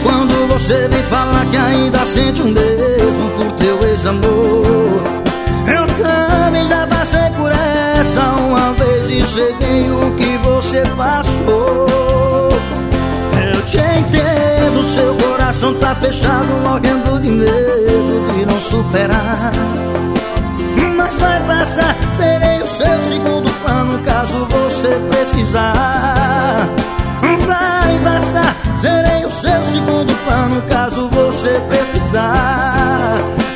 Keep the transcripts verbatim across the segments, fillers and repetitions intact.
quando você vem falar que ainda sente o mesmo por teu ex-amor. Eu também já passei por essa uma vez e sei bem o que você passou. Eu te entendo, seu coração tá fechado, morrendo de medo de não superar. Mas vai passar, serei o seu segundo plano caso você precisar. Vai passar, serei o seu segundo plano caso você precisar.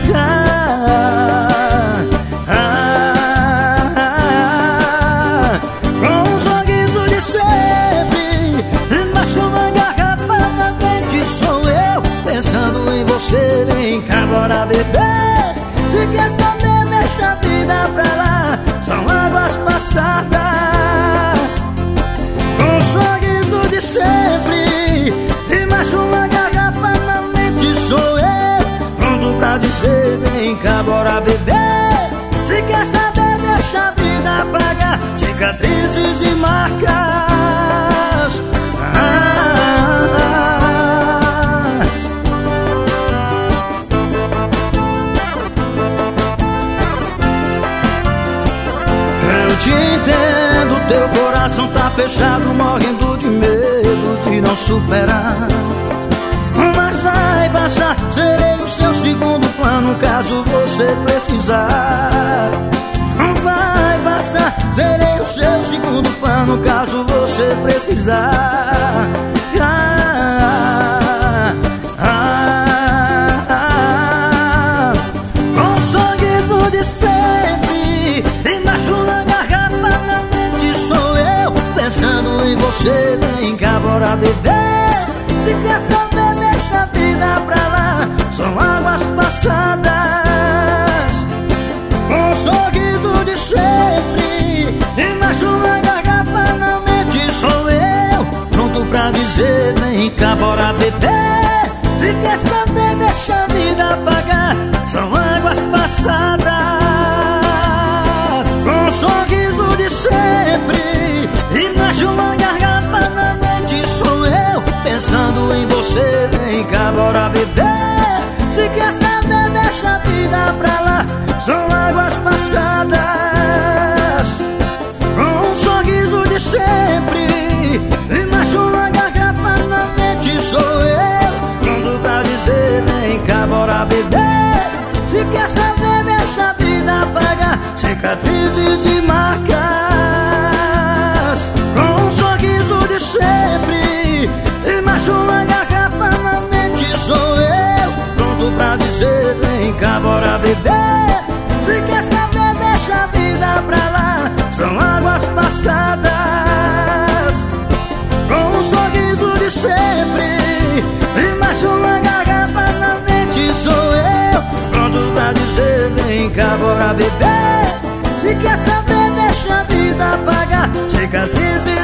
Ah, ah, ah, com um sorriso de sempre, embaixo uma garrafa na mente sou eu, pensando em você. Vem cá, bora beber. Se quer saber, deixa a vida pra lá, são águas passadas. Com um sorriso de sempre, embaixo uma garrafa na mente sou eu, pronto pra dizer, vem cá, bora beber. Se quer saber, deixa a vida apagar cicatrizes e marcas. Ah, ah, ah. Eu te entendo, teu coração tá fechado, morrendo de medo de não superar. Mas vai passar, serei o seu segundo plano caso você precisar. Vai passar, serei o seu segundo plano caso você precisar. Ah, ah, ah, com um sorriso de sempre, embaixo na garrafa na mente sou eu, pensando em você. Vem cá, bora beber. Se quer saber, deixa a vida pra lá, são águas passadas. Com um sorriso de sempre, embaixo na garrafa na mente sou eu, pronto pra dizer, vem cá, bora beber. Se quer saber, deixa a vida apagar, são águas passadas. Com um sorriso de sempre, embaixo na garrafa na mente sou eu, pensando em você. Vem cá, bora beber. Se quer saber, deixa a vida pra lá, são águas passadas. Com um sorriso de sempre, embaixo na garrafa na mente sou eu, pronto pra dizer, vem cá, bora beber. Se quer saber, deixa a vida apagar cicatrizes e marcas. Com um sorriso de sempre, embaixo na garrafa na mente sou eu, pronto pra dizer, vem cá, bora beber. Se quer saber, deixa a vida pra lá, são águas passadas. Com um sorriso de sempre, embaixo na garrafa na mente sou eu, pronto pra dizer, vem cá, bora beber. Se quer saber, deixa a vida apagar cicatrizes